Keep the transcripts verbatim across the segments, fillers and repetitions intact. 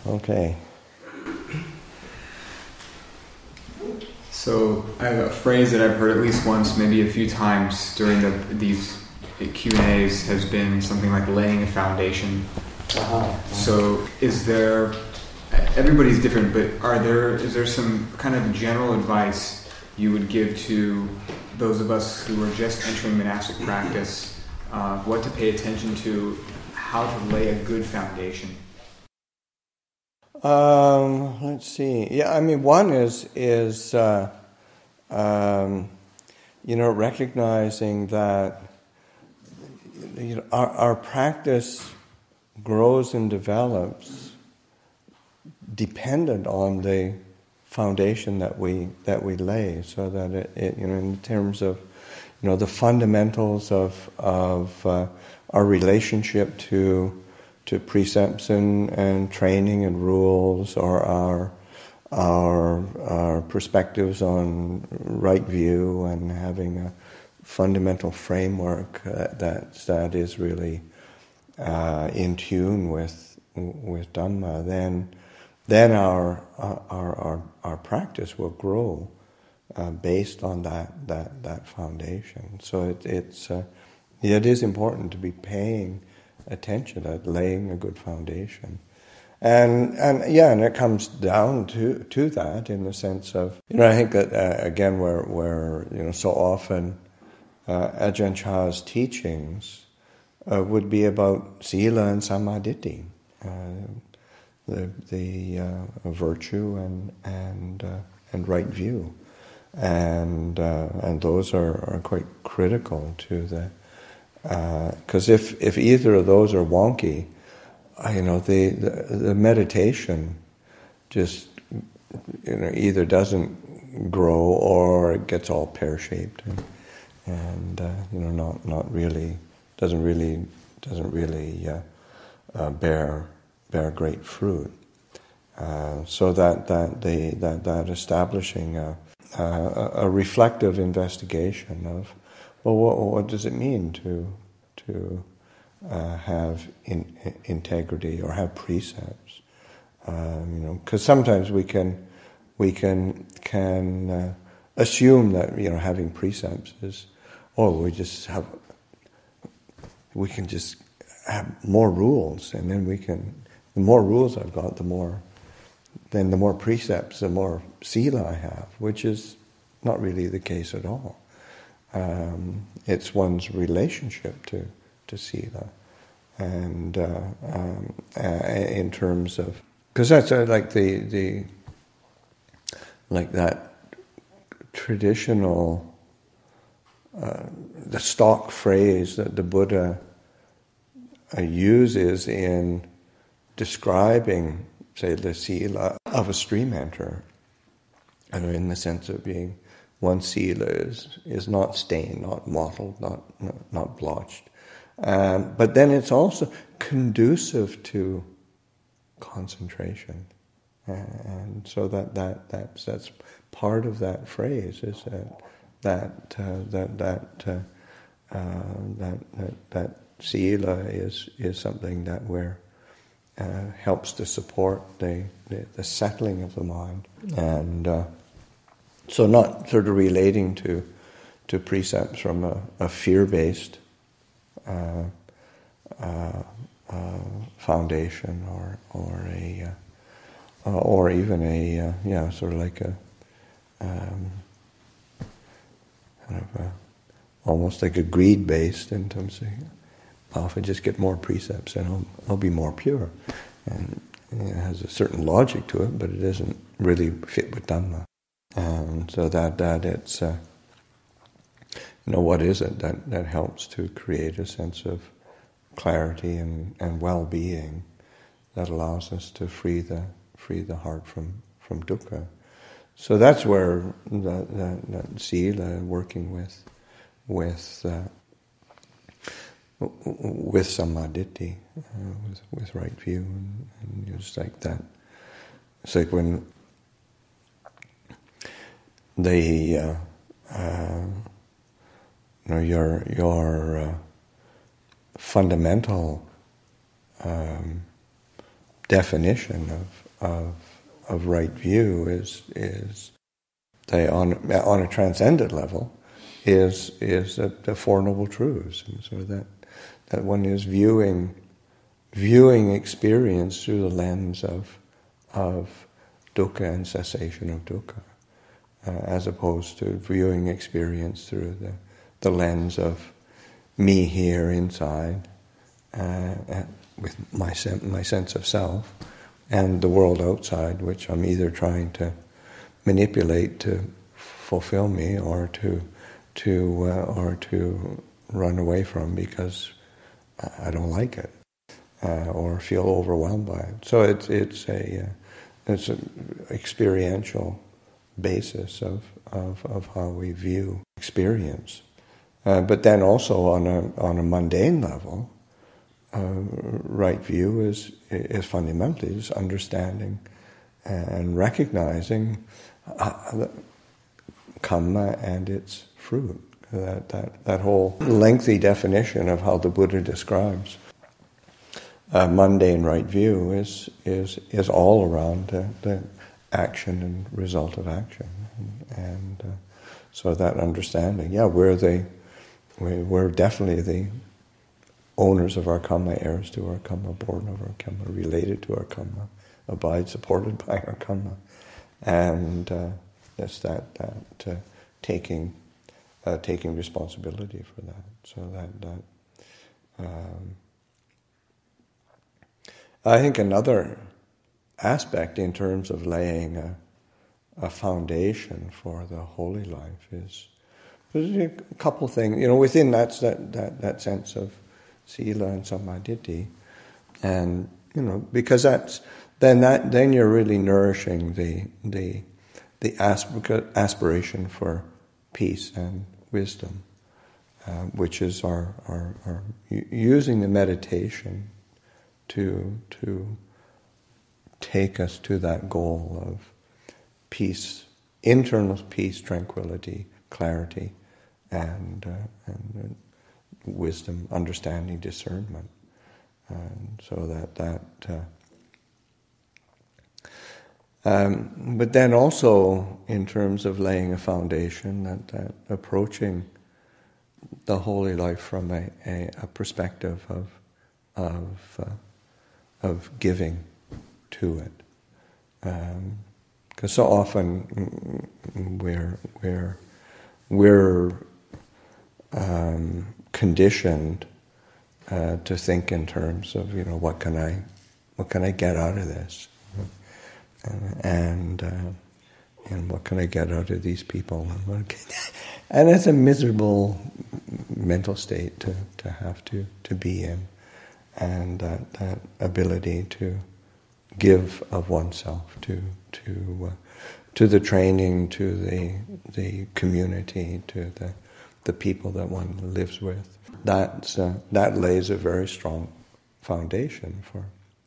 Okay. So I have a phrase that I've heard at least once, maybe a few times during the, these Q and A's has been something like laying a foundation. Uh-huh. So is there, everybody's different, but are there, is there some kind of general advice you would give to those of us who are just entering monastic practice, uh, what to pay attention to, how to lay a good foundation? Um, let's see. Yeah, I mean, one is is uh, um, you know recognizing that you know, our our practice grows and develops dependent on the foundation that we that we lay. So that it, it you know in terms of you know the fundamentals of of uh, our relationship to. to precepts and, and training and rules, or our, our our perspectives on right view and having a fundamental framework uh, that that is really uh, in tune with with Dhamma, then then our our our, our practice will grow uh, based on that that that foundation. So it, it's uh, it is important to be paying attention at laying a good foundation, and and yeah, and it comes down to to that in the sense of you know I think that uh, again where where you know so often uh, Ajahn Chah's teachings uh, would be about sila and samadhi, uh, the the uh, virtue and and uh, and right view, and uh, and those are, are quite critical to the. Because uh, if, if either of those are wonky, uh, you know, the, the the meditation just you know either doesn't grow or it gets all pear-shaped and, and uh, you know not not really doesn't really doesn't really uh, uh, bear bear great fruit. Uh, so that that the that that establishing a, a, a reflective investigation of. Well, what, what does it mean to to uh, have in, integrity or have precepts? Um, you know, because sometimes we can we can can uh, assume that you know having precepts is oh we just have we can just have more rules, and then we can the more rules I've got, the more then the more precepts, the more sila I have, which is not really the case at all. Um, it's one's relationship to to sila, and uh, um, uh, in terms of because that's uh, like the the like that traditional uh, the stock phrase that the Buddha uh, uses in describing, say, the sila of a stream enter, and in the sense of being. One sila is, is not stained, not mottled, not not, not blotched. Um, but then it's also conducive to concentration. Uh, and so that, that that's, that's part of that phrase is that that uh, that that, uh, uh, that that that sila is is something that we're uh, helps to support the, the the settling of the mind and. Uh, So not sort of relating to to precepts from a, a fear-based uh, uh, uh, foundation, or or a uh, uh, or even a uh, yeah sort of like a um, kind of a, almost like a greed-based in terms of well, if I just get more precepts, then I'll I'll be more pure, and it has a certain logic to it, but it doesn't really fit with Dhamma. Um, so that that it's uh, you know what is it that, that helps to create a sense of clarity and, and well-being that allows us to free the free the heart from, from dukkha. So that's where that that, that sila working with with uh, with samadhi, uh, with with right view, and, and it's like that. It's like when. The uh, uh, you know your your uh, fundamental um, definition of of of right view is is they on on a transcendent level is is the, the Four Noble Truths, and so that that one is viewing viewing experience through the lens of of dukkha and cessation of dukkha, uh, as opposed to viewing experience through the the lens of me here inside, uh, with my sen- my sense of self, and the world outside, which I'm either trying to manipulate to fulfill me, or to to uh, or to run away from because I don't like it, uh, or feel overwhelmed by it. So it's it's a uh, it's an experiential basis of, of of how we view experience. Uh, but then also on a on a mundane level, uh, right view is is fundamentally is understanding and recognizing uh, karma and its fruit. That that that whole lengthy definition of how the Buddha describes a mundane right view is is is all around the, the action and result of action, and, and uh, so that understanding, yeah, we're the We're definitely the owners of our karma, heirs to our karma, born of our karma, related to our karma, abide supported by our karma, and uh, it's that that uh, taking uh, taking responsibility for that. So that that um, I think another aspect in terms of laying a, a foundation for the holy life is. There's a couple of things, you know, within that, that that that sense of sila and samadhi, and you know, because that's then that then you're really nourishing the the the aspiration for peace and wisdom, uh, which is our, our our using the meditation to to take us to that goal of peace, internal peace, tranquility, clarity, and uh, and uh, wisdom, understanding, discernment, and so that that. Uh, um, but then also in terms of laying a foundation, that, that approaching the holy life from a, a, a perspective of of uh, of giving to it, because um, so often we're we're we're um, conditioned uh, to think in terms of, you know, what can I what can I get out of this, and and, uh, and what can I get out of these people, and, what can, and it's a miserable mental state to, to have to, to be in, and that that ability to give of oneself to to uh, to the training, to the the community, to the the people that one lives with. That's uh, that lays a very strong foundation for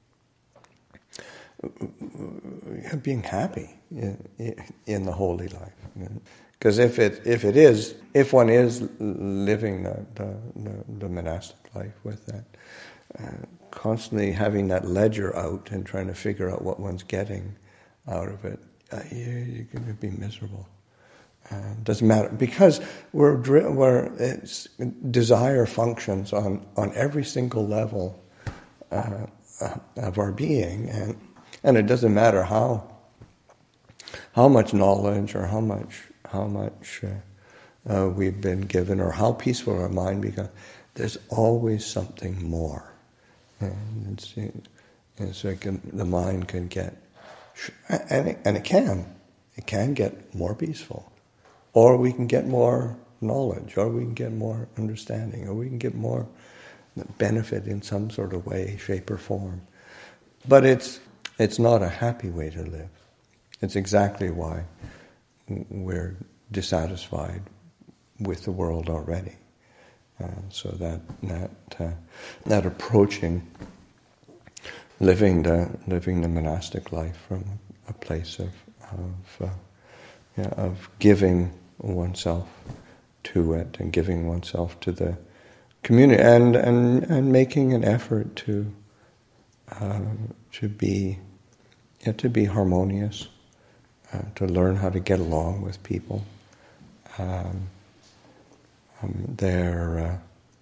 being happy in, in the holy life. Because if it if it is if one is living the the, the, the monastic life with that. Uh, constantly having that ledger out and trying to figure out what one's getting out of it, uh, you, you're going to be miserable. Uh, doesn't matter, because we're, we're it's, desire functions on, on every single level uh, uh, of our being, and and it doesn't matter how how much knowledge or how much how much uh, uh, we've been given or how peaceful our mind becomes. There's always something more. And it's, it's like the mind can get, and it, and it can, it can get more peaceful, or we can get more knowledge, or we can get more understanding, or we can get more benefit in some sort of way, shape, or form. But it's it's not a happy way to live. It's exactly why we're dissatisfied with the world already. Uh, so that that uh, that approaching living the living the monastic life from a place of of, uh, yeah, of giving oneself to it and giving oneself to the community, and and, and making an effort to uh, to be yeah, to be harmonious, uh, to learn how to get along with people. Um, um, they're, uh,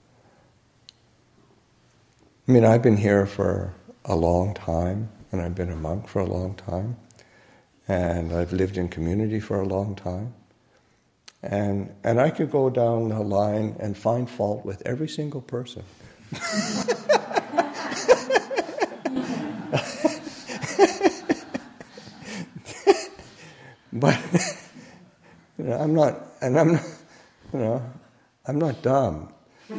I mean, I've been here for a long time, and I've been a monk for a long time, and I've lived in community for a long time, and and I could go down the line and find fault with every single person. But you know, I'm not, and I'm not, you know, I'm not dumb.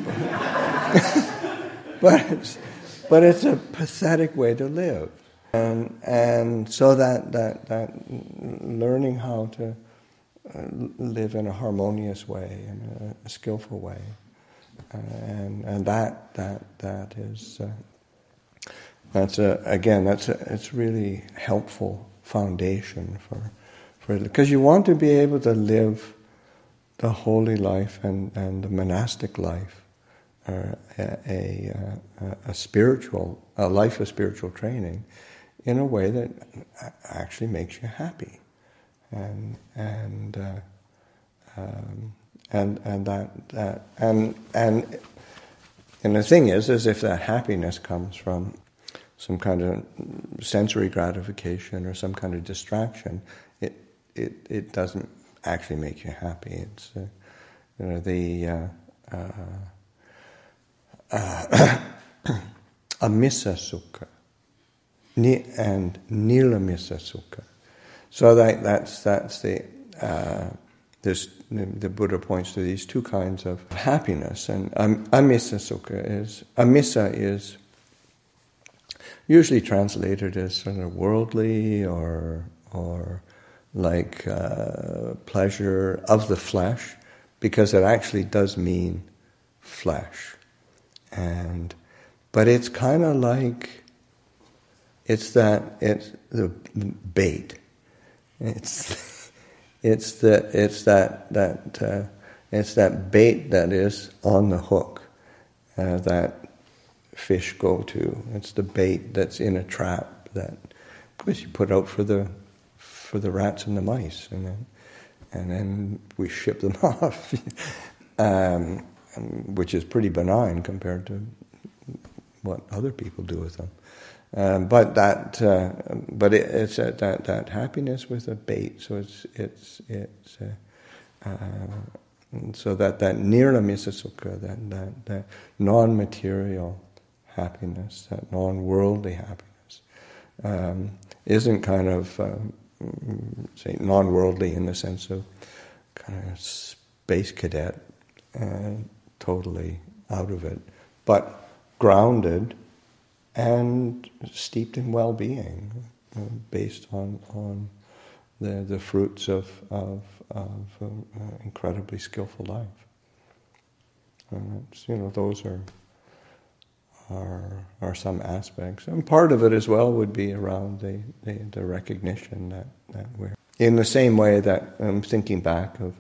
But it's, but it's a pathetic way to live, and and so that that that learning how to uh, live in a harmonious way, in a, a skillful way, uh, and and that that that is uh, that's a again that's a it's really helpful foundation for for because you want to be able to live the holy life and and the monastic life. Uh, a, a, a spiritual, a life of spiritual training, in a way that actually makes you happy, and and uh, um, and and that that and and and the thing is, is if that happiness comes from some kind of sensory gratification or some kind of distraction, it it it doesn't actually make you happy. It's uh, you know the uh, uh, Uh, amissa sukha ni, and nilamissa sukha. So that that's that's the uh, this the Buddha points to these two kinds of happiness, and um, amissa sukha is amissa is usually translated as sort of worldly or or like uh, pleasure of the flesh, because it actually does mean flesh. And, but it's kind of like, it's that, it's the bait. It's, it's the, it's that, that, uh, it's that bait that is on the hook, uh, that fish go to. It's the bait that's in a trap that, of course, you put out for the, for the rats and the mice, and then, and then we ship them off. um, which is pretty benign compared to what other people do with them. Um, but that, uh, but it, it's a, that that happiness with a bait. So it's it's it's uh, uh, so that that nirlamissa sukha, that that that non-material happiness, that non-worldly happiness, um, isn't kind of um, say non-worldly in the sense of kind of space cadet. Uh, totally out of it, but grounded and steeped in well-being, uh, based on on the the fruits of of, of uh, uh, incredibly skillful life. And it's, you know, those are are are some aspects, and part of it as well would be around the the, the recognition that that we're in the same way that I'm thinking back of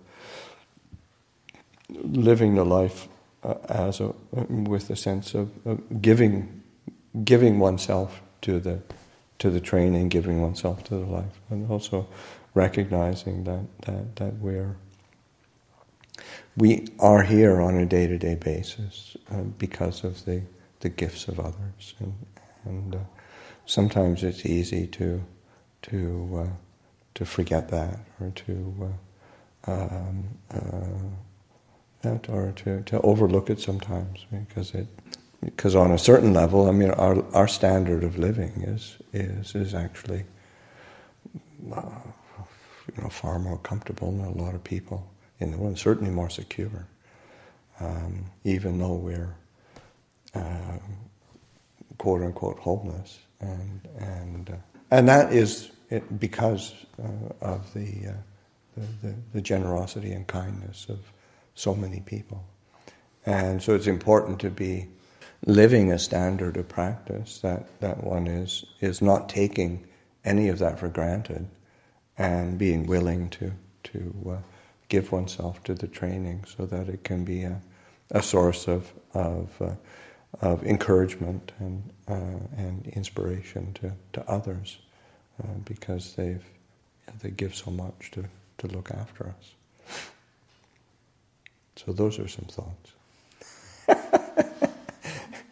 living the life uh, as a with a sense of, of giving, giving oneself to the to the training, giving oneself to the life, and also recognizing that that that we're we are here on a day-to-day basis uh, because of the the gifts of others, and and uh, sometimes it's easy to to uh, to forget that, or to uh, um, uh, That, or to, to overlook it sometimes, because it because on a certain level, I mean, our our standard of living is is is actually uh, you know far more comfortable than a lot of people in the world, certainly more secure, um, even though we're uh, quote unquote homeless, and and uh, and that is it because uh, of the, uh, the, the the generosity and kindness of so many people. And so it's important to be living a standard of practice that, that one is is not taking any of that for granted, and being willing to to uh, give oneself to the training so that it can be a, a source of of uh, of encouragement and uh, and inspiration to, to others, uh, because they've they give so much to, to look after us. So those are some thoughts.